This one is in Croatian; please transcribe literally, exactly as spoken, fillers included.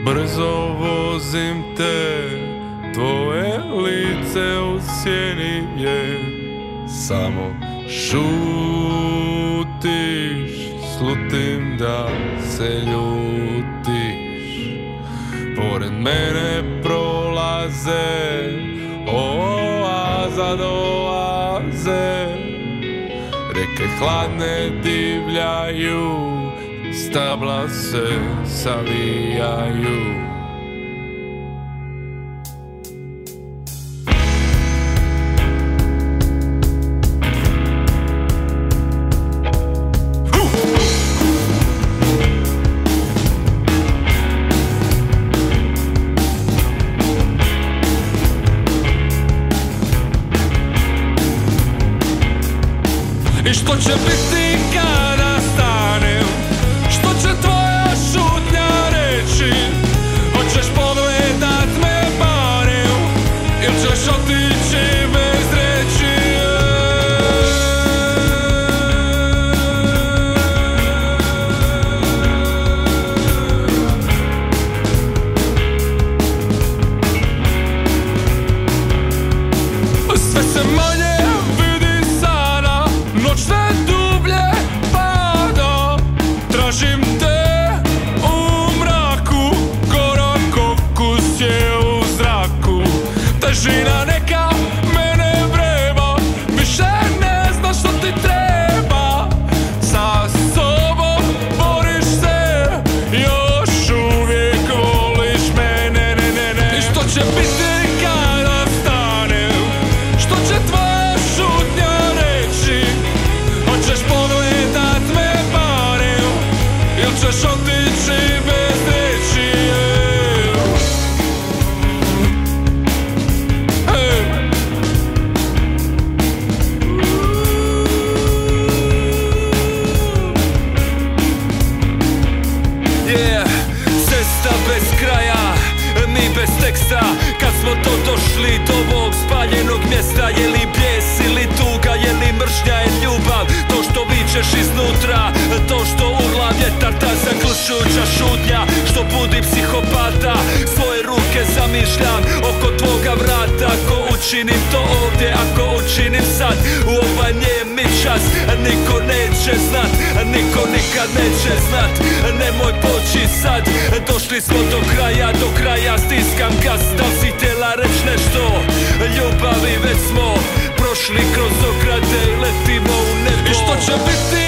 Brzo vozim te, tvoje lice u sjeni je. Samo šutiš, slutim da se ljutiš. Pored mene prolaze oaza do oaze. Reke hladne divljaju, stabla se savijaju. I što će biti kada stanem? Što će tvoja šutnja reći? Hoćeš pogledat me barem? Ili ćeš otići bez reći? Sve se manje vidi sada, noć sve dublje pada. Tražim te u mraku, gorak okus je u zraku. Težina neka mene vreba, više ne znaš što ti treba. Sa sobom boriš se, još uvijek voliš mene, ne, ne, ne. I što će biti kada stanem? Što će tvoja šutnja reći? Hoćeš pogledat me barem? Ili ćeš otići bez reći? Hey. Yeah, cesta bez kraja, mi bez teksta. Kad smo to došli do ovog spaljenog mjesta, je li bijes ili tuga, je li mržnja i ljubav? To što vičeš iznutra, to što urla vjetar, ta zaključujuća šutnja što budi psihopata. Svoje ruke zamišljam oko tvoga vrata. Ako učinim to ovdje, ako učinim sad, u ovaj njemi čas, niko neće znat, niko nikad neće znat. Nemoj poći sad, došli smo do kraja, do kraja stiskam gas. Da si htjela reć nešto, ljubavi već smo prošli kroz ograde i letimo u nebo. I što će biti